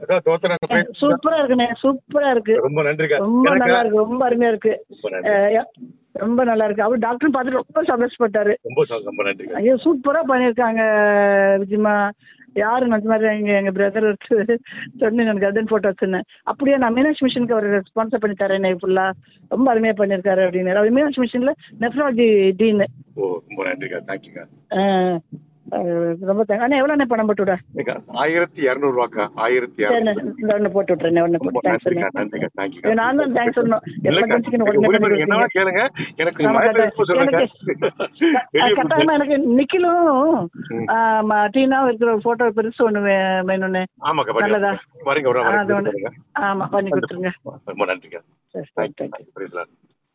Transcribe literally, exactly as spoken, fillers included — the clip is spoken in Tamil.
அதான் தோத்தன அந்த பிரைஸ் சூப்பரா இருக்குண்ணே, சூப்பரா இருக்கு. ரொம்ப நன்றிக்கா. ரொம்ப எனக்கா நல்லா இருக்கு, ரொம்ப அருமையா இருக்கு. ரொம்ப நன்றி. அஹ் ரொம்ப நல்லா இருக்கு. அவர் டாக்டர் பார்த்துட்டு ரொம்ப சந்தோஷப்பட்டாரு. ரொம்ப சந்தோஷம், ரொம்ப நன்றிக்கா. ஐயோ சூப்பரா பண்ணிருக்காங்க விஜயமா. யாரு அந்த மாதிரி எங்க எங்க பிரதர் சொன்னேன் நான் கர்டன் போட்டோ வச்சுருந்தேன். அப்படியே நான் மீனாட்சி மிஷனுக்கு அவர் ஸ்பான்சர் பண்ணி தரேன் ஃபுல்லா. ரொம்ப அருமையா பண்ணிருக்காரு அப்படின்னு. அவர் மீனாட்சி மிஷன்ல நெஃப்ராலஜி டீன். ஓ ரொம்ப நன்றிக்கா, தேங்க்யூக்கா. ரொம்ப தேங்க். அண்ணா எவ்வளோ பணம் போட்டு விட? ஆயிரத்தி இரநூறு ரூபாக்கா. ஆயிரத்தி இரநூறு இந்த ஒன்று போட்டு விட்றேன். ஒன்று போட்டு தேங்க்ஸ். நன்றிக்கா, தேங்க்யூ. நான் தான் தேங்க்ஸ் சொல்லணும். எமர்ஜென்சிக்கு உடனே பண்ணி என்ன கேளுங்க. எனக்கு கட்டாயமா எனக்கு நிக்கிலும் டீனாவும் இருக்கிற ஒரு போட்டோ பெருசு ஒண்ணு வேணும்னு. ஆமாக்கா, நல்லதா? பாருங்க. ஆமா பண்ணி கொடுத்துருங்க. ரொம்ப நன்றிக்கா. சரி, தேங்க்யூ.